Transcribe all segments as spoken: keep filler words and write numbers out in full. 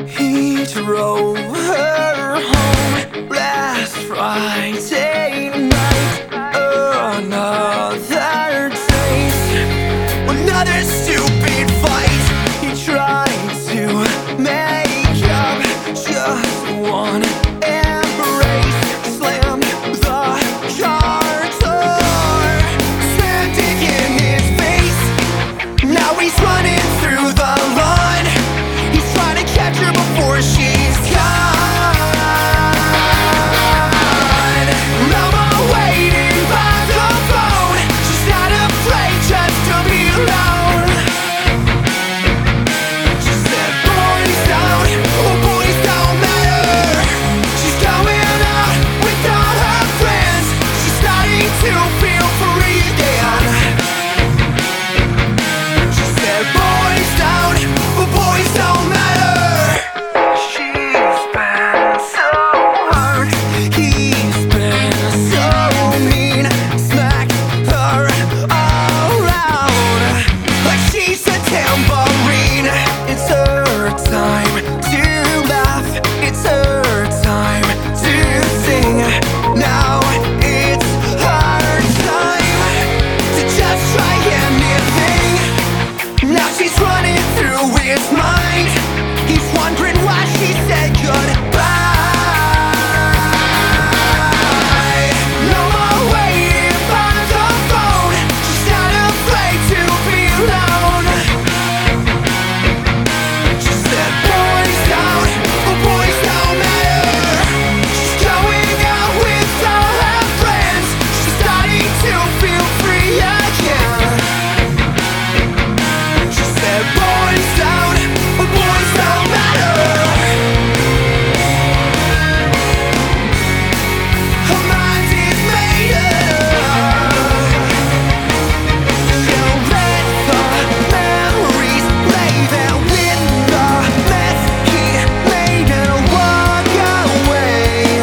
He drove her home last Friday night. Another taste, another stupid fight. He tried to make up, just one embrace. Slammed the car door, slammed it in his face. Now he's running through the lawn. He's trying to catch her before she's gone. Mama waiting by the phone. She's not afraid just to be alone. She said boys don't, oh boys don't matter. She's going out with all her friends. She's starting to feel free again. She said boys don't, oh boys don't matter. She's been so hurt. He's been so mean. Smacked her around like she's a tambourine. It's her time to laugh. It's her time to sing. Now it's her time to just try anything. Now she's running through his mind. He's wondering why she said goodbye. No more waiting by the phone. She's not afraid to be alone. She said boys don't, oh boys don't matter. She's going out with all her friends. She's starting to feel free again. She said boys don't, oh boys don't matter. Her mind is made up. She'll let the memories lay there with the mess he made and walk away.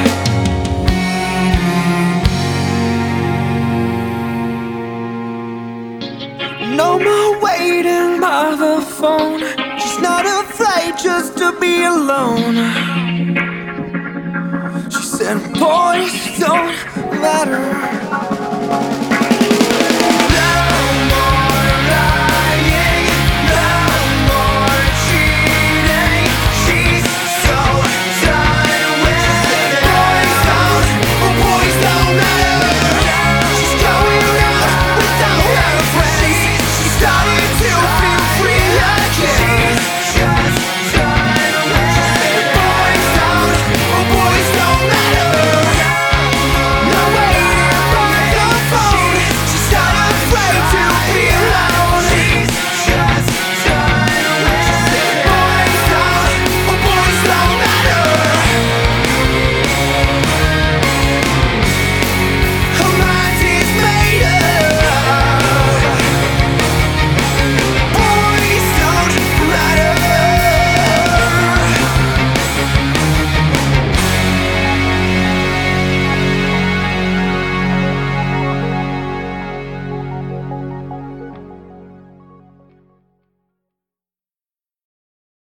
No more waiting by the phone. She's not afraid just to be alone. She said boys don't matter.